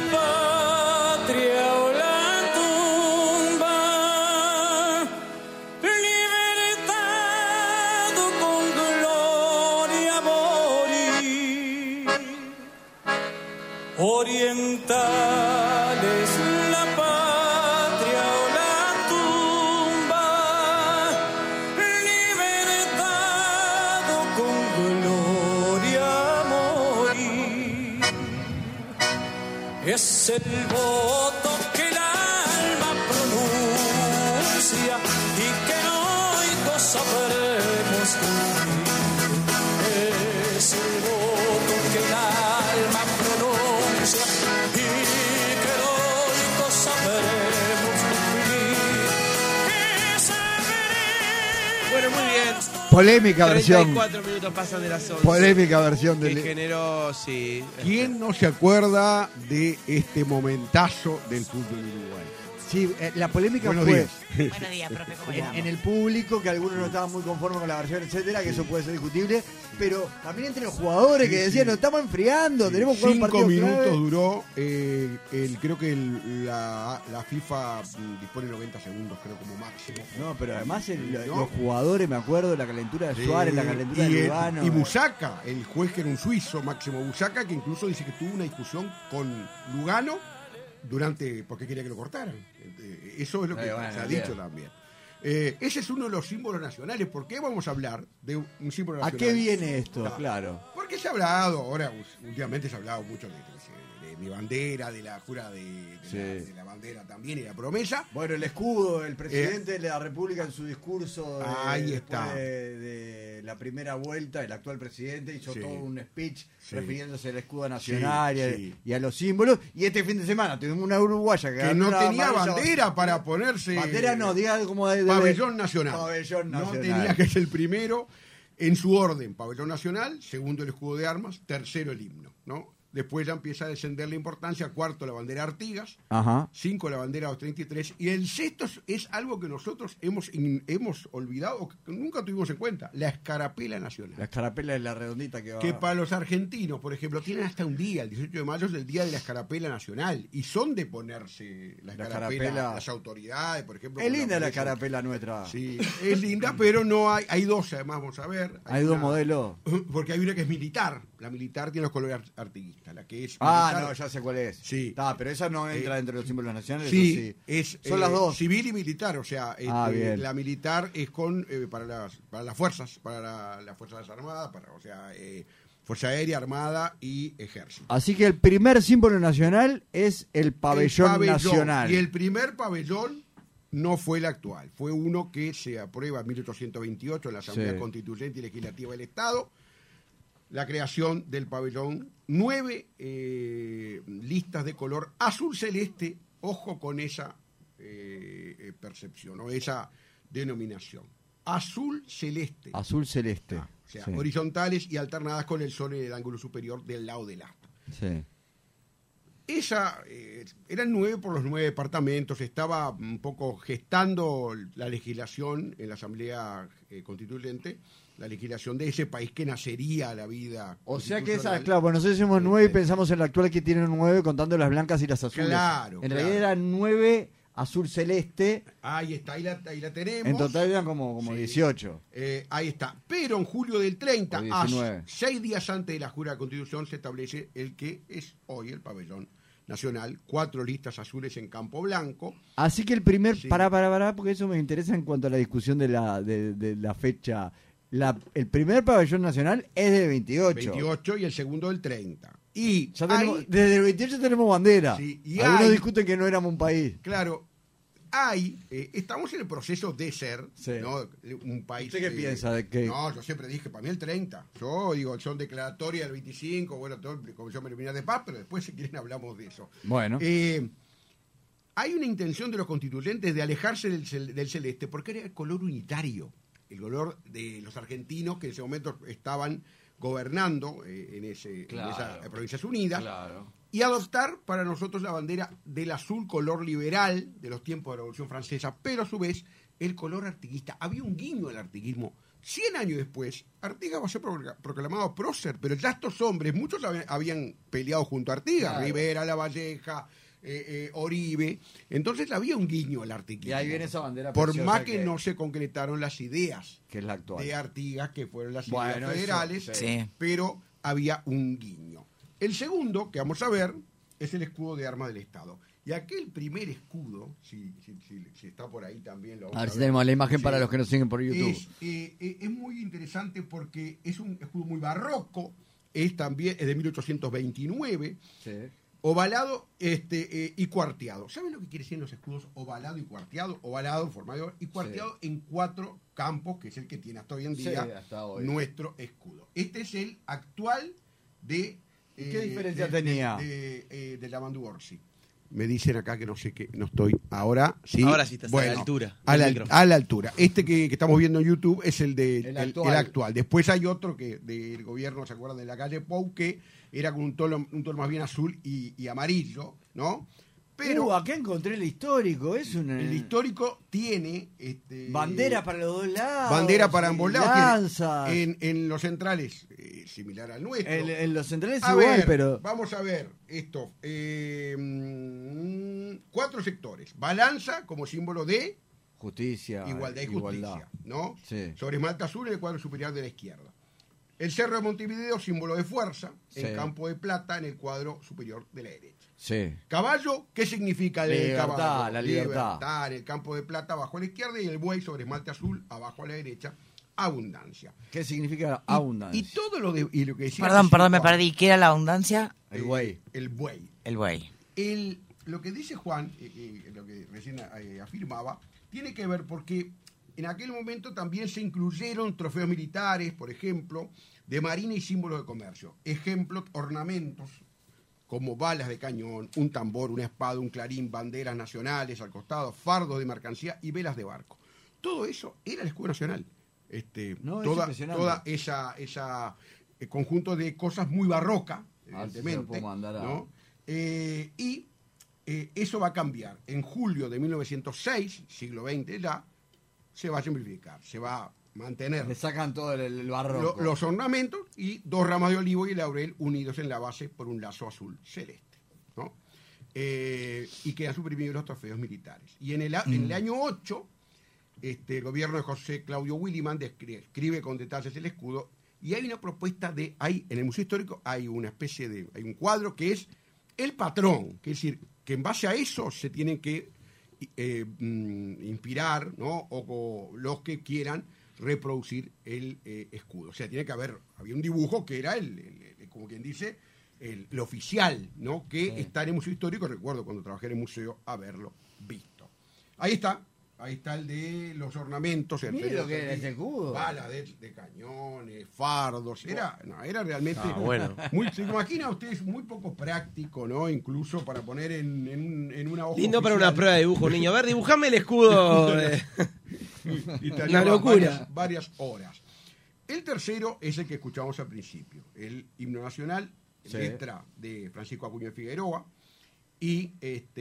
patria o la tumba, libertad con gloria morir, orientales la patria o la tumba, libertad con gloria morir. Es el voto que el alma pronuncia y que hoy sabremos cumplir. Es el voto que el alma pronuncia y que hoy sabremos cumplir. Bueno, muy bien. Polémica versión. 34 minutos pasan de las 11. Polémica versión que del. generó, sí. ¿Quién no se acuerda de este momentazo del fútbol uruguayo? Sí, la polémica Buenos fue días. Buenos días, profe. ¿Cómo le va? en el público, que algunos no estaban muy conformes con la versión, etcétera, que eso puede ser discutible, pero también entre los jugadores que decían, nos estamos enfriando, tenemos que jugar un 5 partido minutos clave. duró, creo que la FIFA dispone 90 segundos, creo, como máximo. No, pero además ¿No? los jugadores, me acuerdo, la calentura de Suárez, la calentura de Lugano. Y Busaca, el juez que era un suizo, Máximo Busaca, que incluso dice que tuvo una discusión con Lugano porque quería que lo cortaran. Eso es lo que se ha dicho también. Ese es uno de los símbolos nacionales. ¿Por qué vamos a hablar de un símbolo ¿A nacional? qué viene esto? Claro. Porque se ha hablado, ahora últimamente se ha hablado mucho de mi bandera, de la jura de la bandera también y la promesa. Bueno, el escudo, el presidente de la República en su discurso Ahí está. de la primera vuelta, el actual presidente hizo todo un speech refiriéndose al escudo nacional y a los símbolos. Y este fin de semana tuvimos una uruguaya que no tenía bandera para ponerse. Bandera no, diga como de pabellón nacional. Pabellón nacional. No tenía, que ser el primero en su orden, pabellón nacional, segundo el escudo de armas, tercero el himno, ¿no? Después ya empieza a descender la importancia, cuarto la bandera Artigas, Ajá. 5 la bandera 233, y el sexto es algo que nosotros hemos olvidado, o que nunca tuvimos en cuenta, la escarapela nacional. La escarapela es la redondita que va. Que para los argentinos, por ejemplo, tienen hasta un día, el 18 de mayo es el día de la escarapela nacional, y son de ponerse la escarapela las autoridades, por ejemplo. Es linda la escarapela nuestra. Sí, es linda, pero no hay dos, además, vamos a ver. Hay dos modelos. Porque hay una que es militar, la militar tiene los colores artiguistas. La que es militar. No, ya sé cuál es. Sí. Pero esa no entra dentro de los símbolos nacionales. Sí, son las dos. Civil y militar, o sea, la militar es para las fuerzas, para las fuerzas armadas, Fuerza Aérea, Armada y Ejército. Así que el primer símbolo nacional es el pabellón nacional. Y el primer pabellón no fue el actual, fue uno que se aprueba en 1828 en la Asamblea Constituyente y Legislativa del Estado. La creación del pabellón, 9 listas de color azul celeste, ojo con esa percepción o esa denominación. Azul celeste. Azul celeste. O sea, horizontales y alternadas con el sol en el ángulo superior del lado del asta. Sí. Eran 9 por los 9 departamentos, estaba un poco gestando la legislación en la Asamblea Constituyente, la legislación de ese país que nacería la vida. O sea que claro, pues nosotros somos 9 y pensamos en la actual que tienen 9 contando las blancas y las azules. Claro. Realidad eran 9 azul celeste. Ahí está, ahí la tenemos. En total eran como 18. Ahí está. Pero en julio del 30, 6 días antes de la jura de Constitución, se establece el que es hoy el pabellón nacional, 4 listas azules en campo blanco. Así que el primer, pará, porque eso me interesa en cuanto a la discusión de la fecha. El primer pabellón nacional es del 28. 28 y el segundo del 30. Y ya desde el 28 tenemos bandera. Sí, y algunos discuten que no éramos un país. Claro, estamos en el proceso de ser, ¿no? Un país. ¿Usted qué piensa? ¿De qué? No, yo siempre dije, para mí el 30. Yo digo, son declaratorias del 25, bueno, todo Comisión Preliminar de Paz, pero después, si quieren, hablamos de eso. Bueno. Hay una intención de los constituyentes de alejarse del celeste porque era el color unitario, el color de los argentinos que en ese momento estaban gobernando en esas Provincias Unidas, y adoptar para nosotros la bandera del azul, color liberal de los tiempos de la Revolución Francesa, pero a su vez el color artiguista. Había un guiño al artiguismo 100 años después, Artigas va a ser proclamado prócer, pero ya estos hombres, muchos habían peleado junto a Artigas, claro. Rivera, Lavalleja, Oribe, entonces había un guiño al artiquismo. Y ahí viene esa bandera. Por más que no se concretaron las ideas que es la actual de Artigas, que fueron las ideas federales, eso, sí. Pero había un guiño. El segundo que vamos a ver es el escudo de armas del Estado. Y aquel primer escudo, si está por ahí también lo vamos a ver. Si tenemos la imagen para los que nos siguen por YouTube. Es muy interesante porque es un escudo muy barroco, es de 1829, sí. Ovalado y cuarteado. ¿Saben lo que quiere decir los escudos ovalado y cuarteado? Ovalado en forma de oro y cuarteado en 4 campos, que es el que tiene hasta hoy en día nuestro escudo. Este es el actual de... ¿Qué diferencia tenía? De la Bandú Orsi. Me dicen acá que no sé qué, no estoy. Ahora sí. Ahora sí estás a la altura. A la altura. Este que estamos viendo en YouTube es el actual. Después hay otro que del gobierno, ¿se acuerdan? De la calle Pou, que era con un tono más bien azul y amarillo, ¿no? Pero acá encontré el histórico. El histórico tiene bandera para los dos lados. Bandera para ambos lados. Lanzas. En los centrales, similar al nuestro. En los centrales igual, pero. Vamos a ver esto. 4 sectores. Balanza como símbolo de justicia. Igualdad y justicia. ¿No? Sí. Sobre esmalta azul en el cuadro superior de la izquierda. El Cerro de Montevideo, símbolo de fuerza, sí. En campo de plata en el cuadro superior de la derecha. Sí. Caballo, ¿qué significa el caballo? La libertad. En el campo de plata abajo a la izquierda y el buey sobre esmalte azul abajo a la derecha. Abundancia. ¿Qué significa abundancia? Y todo lo que decía. Perdón, me perdí. ¿Qué era la abundancia? El buey. El buey. El buey. Lo que dice Juan, lo que recién afirmaba, tiene que ver porque en aquel momento también se incluyeron trofeos militares, por ejemplo, de marina y símbolos de comercio. Ejemplo, ornamentos como balas de cañón, un tambor, una espada, un clarín, banderas nacionales al costado, fardos de mercancía y velas de barco. Todo eso era el escudo nacional. Toda esa conjunto de cosas muy barroca, evidentemente, ¿no? Eso va a cambiar. En julio de 1906, siglo XX ya, se va a simplificar, se va a mantener. Le sacan todo el barroco. Los ornamentos y 2 ramas de olivo y laurel unidos en la base por un lazo azul celeste, ¿no? Y quedan suprimidos los trofeos militares. Y en el año 8, el gobierno de José Claudio Williman describe con detalles el escudo y hay una propuesta en el Museo Histórico hay una especie hay un cuadro que es el patrón, que es decir, que en base a eso se tienen que inspirar, ¿no? O los que quieran reproducir el escudo. O sea, había un dibujo que era como quien dice, el oficial, ¿no? Que está en el Museo Histórico. Recuerdo cuando trabajé en el museo haberlo visto. Ahí está el de los ornamentos. Mire lo que era ese escudo. Balas de cañones, fardos. Era realmente. Bueno. Se imagina ustedes muy poco práctico, ¿no? Incluso para poner en una hoja. Lindo para una prueba de dibujo, niño. A ver, dibujame el escudo. Una locura. Varias horas. El tercero es el que escuchamos al principio. El himno nacional, letra de Francisco Acuña de Figueroa. Y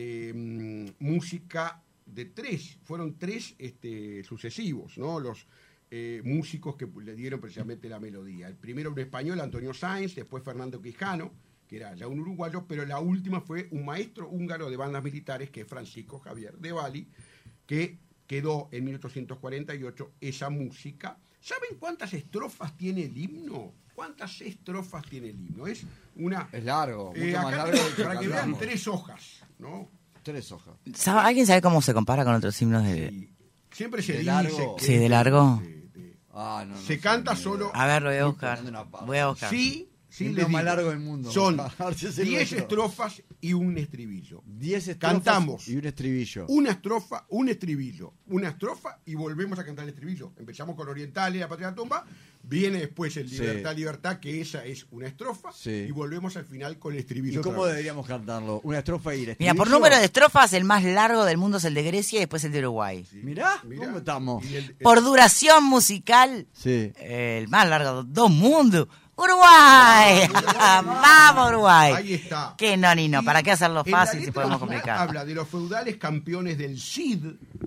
música de 3, fueron 3 sucesivos, ¿no? Los músicos que le dieron precisamente la melodía. El primero un español, Antonio Sáenz, después Fernando Quijano, que era ya un uruguayo, pero la última fue un maestro húngaro de bandas militares, que es Francisco Javier de Bali, que quedó en 1848 esa música. ¿Saben cuántas estrofas tiene el himno? ¿Cuántas estrofas tiene el himno? Es largo, mucho más largo para que vean 3 hojas, ¿no? 3 hojas. ¿Alguien sabe cómo se compara con otros himnos de...? Sí. Siempre se ¿De dice largo? que... Sí, de largo. No se canta solo... A ver, lo voy a buscar. Sí, el himno más largo del mundo. Son 10 estrofas y un estribillo. 10 estrofas cantamos y un estribillo. Una estrofa, un estribillo. Una estrofa y volvemos a cantar el estribillo. Empezamos con Orientales, La Patria de la Tumba. Viene después el Libertad, Libertad, que esa es una estrofa. Y volvemos al final con el estribillo. ¿Y cómo deberíamos cantarlo? Una estrofa y el estribillo. Mira, por número de estrofas, el más largo del mundo es el de Grecia y después el de Uruguay. Mirá, ¿cómo estamos? Por duración musical, el más largo del mundo. ¡Uruguay! ¡Vamos, Uruguay! Ahí está. Que no. ¿Para qué hacerlo fácil si podemos complicar? Habla de los feudales campeones del Cid,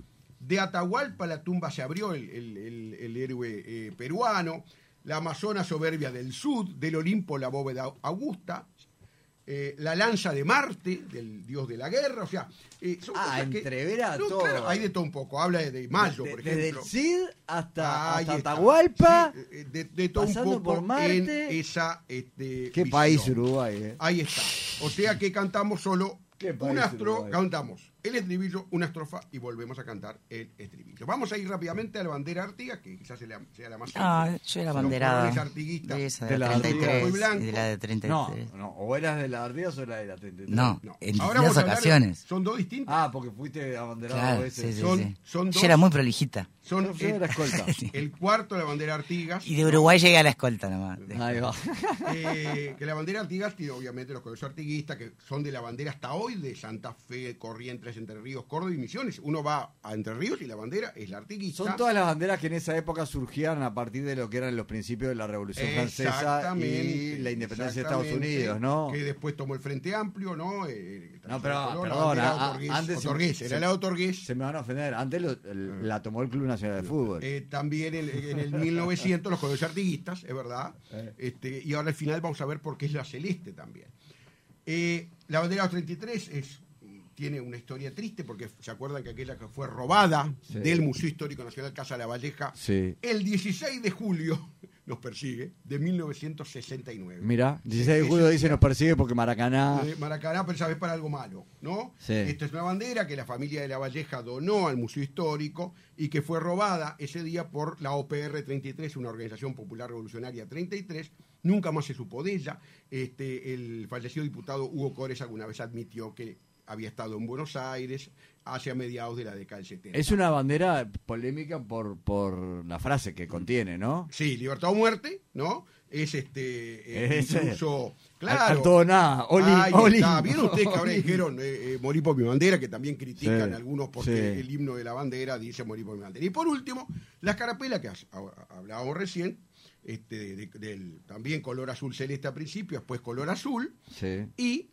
De Atahualpa la tumba se abrió, el héroe peruano. La Amazona soberbia del sur, del Olimpo la bóveda augusta. La lanza de Marte, del dios de la guerra, o sea... son cosas que, entrevera no, todo. Claro, hay de todo un poco, habla de Mayo, por ejemplo. Desde el Cid hasta Ahí está. Atahualpa, Sí, de todo un pasando poco por Marte. en esa Qué visión. país Uruguay, Ahí está. O sea que cantamos solo Qué un país astro, Uruguay. cantamos el estribillo, una estrofa y volvemos a cantar el estribillo. Vamos a ir rápidamente a la bandera Artigas, que quizás sea la más Yo era banderada Los artiguistas. de esa, de de la la Artigas. 33 Blanco. y de la de 33. No, o eras de la Artigas o la de la 33. No, No. en Ahora distintas vamos a hablar, ocasiones. son dos distintas. Ah, porque fuiste abanderado Claro, ese. sí. Son dos. Yo era muy prolijita. Son Yo era escolta. el cuarto de la bandera Artigas. Y de Uruguay llegué a la escolta nomás. Ahí va. Que la bandera Artigas tiene obviamente los colores artiguistas, que son de la bandera hasta hoy de Santa Fe, Corrientes, Entre Ríos, Córdoba y Misiones. Uno va a Entre Ríos y la bandera es la artiguista. Son todas las banderas que en esa época surgían a partir de lo que eran los principios de la Revolución Francesa y la independencia de Estados Unidos, ¿no? Que después tomó el Frente Amplio, ¿no? No, pero, color, la perdona, bandera antes Otorgués, era la Otorgués. Se me van a ofender. Antes la tomó el Club Nacional de Fútbol. También en el 1900 los colores artiguistas, es verdad. Y ahora al final vamos a ver por qué es la celeste también. La bandera 33 tiene una historia triste porque se acuerdan que aquella que fue robada del Museo Histórico Nacional Casa La Valleja el 16 de julio nos persigue, de 1969. Mira, 16 de julio dice nos persigue porque Maracaná... Maracaná, pero sabes, para algo malo, ¿no? Sí. Esta es una bandera que la familia de La Valleja donó al Museo Histórico y que fue robada ese día por la OPR 33, una organización popular revolucionaria 33. Nunca más se supo de ella. El fallecido diputado Hugo Cores alguna vez admitió que había estado en Buenos Aires hacia mediados de la década del 70. Es una bandera polémica por la frase que contiene, ¿no? Sí, libertad o muerte, ¿no? Es incluso... Claro. Al todo nada. Oli. ¿Vieron ustedes que ahora dijeron morir por mi bandera? Que también critican algunos porque sí. el himno de la bandera dice morir por mi bandera. Y por último, la escarapela que hablábamos recién, del también color azul celeste al principio, después color azul, Sí. y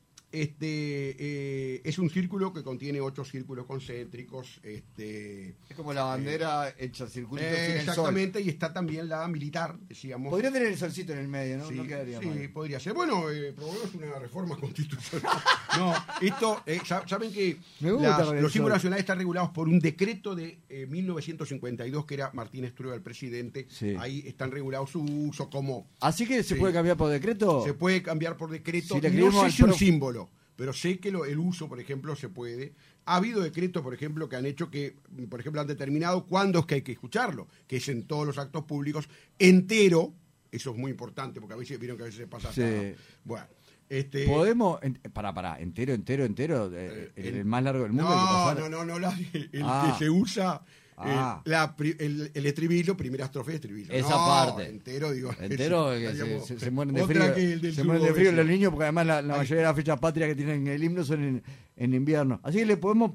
es un círculo que contiene 8 círculos concéntricos. Es como la bandera hecha circulitos sin el sol. Exactamente, y está también la militar, decíamos. Podría tener el solcito en el medio, ¿no? Sí, No quedaría mal. podría ser. Bueno, probemos una reforma constitucional. No, esto, saben que Me gusta con el los símbolos sol. nacionales están regulados por un decreto de 1952, que era Martínez Trueba el presidente. Sí. Ahí están regulados su uso como... Así que se Sí. puede cambiar por decreto. Se puede cambiar por decreto. Si le No escribimos sé al si un profe- símbolo, pero sé que el uso, por ejemplo, se puede. Ha habido decretos, por ejemplo, que han hecho que, por ejemplo, han determinado cuándo es que hay que escucharlo, que es en todos los actos públicos, entero. Eso es muy importante, porque a veces vieron que a veces se pasa hasta... Sí. Bueno, Podemos, entero, el más largo del mundo. hay que pasar. no, el Ah. que se usa... Ah. El estribillo, primera estrofa de estribillo. Esa No, parte. Entero, digo. Entero, que estaríamos- se mueren de otra frío. que el del Se mueren de sur frío oeste. los niños, porque además la mayoría de las fechas patrias que tienen el himno son en invierno. Así que le podemos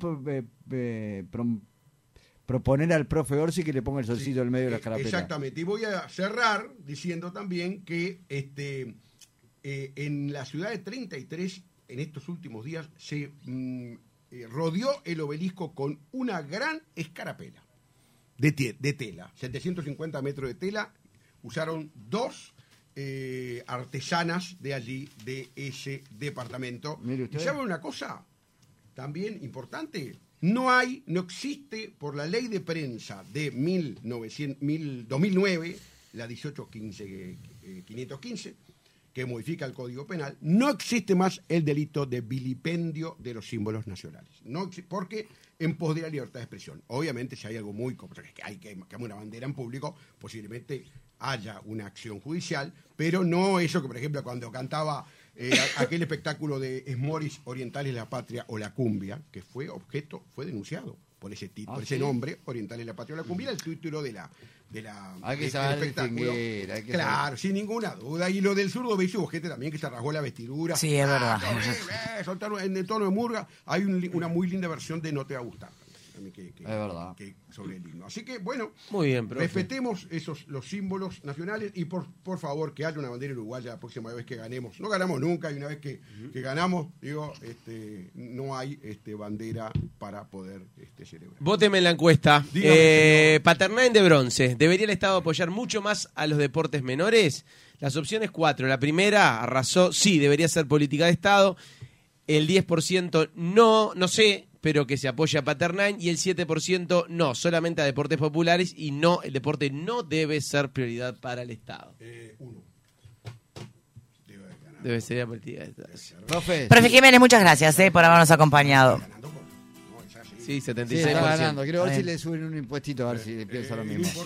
proponer al profe Orsi que le ponga el solcito en medio de la escarapela. Exactamente. Y voy a cerrar diciendo también que en la ciudad de 33, en estos últimos días, se rodeó el obelisco con una gran escarapela de tela, 750 metros de tela. Usaron 2 artesanas de allí, de ese departamento. Mire usted. ¿Y saben una cosa también importante? No existe por la ley de prensa de 2009, la 18.515, que modifica el Código Penal, no existe más el delito de vilipendio de los símbolos nacionales. Porque en pos de la libertad de expresión. Obviamente, si hay algo muy... que hay que quemar una bandera en público, posiblemente haya una acción judicial, pero no eso que, por ejemplo, cuando cantaba aquel espectáculo de Esmoris Orientales la Patria o la Cumbia, que fue denunciado por ese título, ese nombre, Orientales la Patria o la Cumbia, era el título de la Hay que del saber espectáculo. distinguir, hay que Claro, sin ninguna duda. Y lo del zurdo bello, hubo gente también que se rasgó la vestidura. Sí, es verdad. Soltaron en el tono de murga. Hay una muy linda versión de No te va a gustar. también Es verdad. que sobre el himno. Así que, bueno, Muy bien, profe. respetemos los símbolos nacionales y por favor que haya una bandera uruguaya la próxima vez que ganemos. No ganamos nunca y una vez que ganamos, digo, no hay bandera para poder celebrar. Vóteme en la encuesta. Dígame, Paternain de bronce. ¿Debería el Estado apoyar mucho más a los deportes menores? Las opciones 4. La primera arrasó, sí, debería ser política de Estado. El 10% no sé, pero que se apoya a Paternain. Y el 7% no, solamente a deportes populares. Y no, el deporte no debe ser prioridad para el Estado. Uno. Debe ser política de Estado. Profe Jiménez, muchas gracias por habernos acompañado. Sí, Sí, 76%. está ganando. Quiero ver si le suben un impuestito, a ver si piensa lo mismo.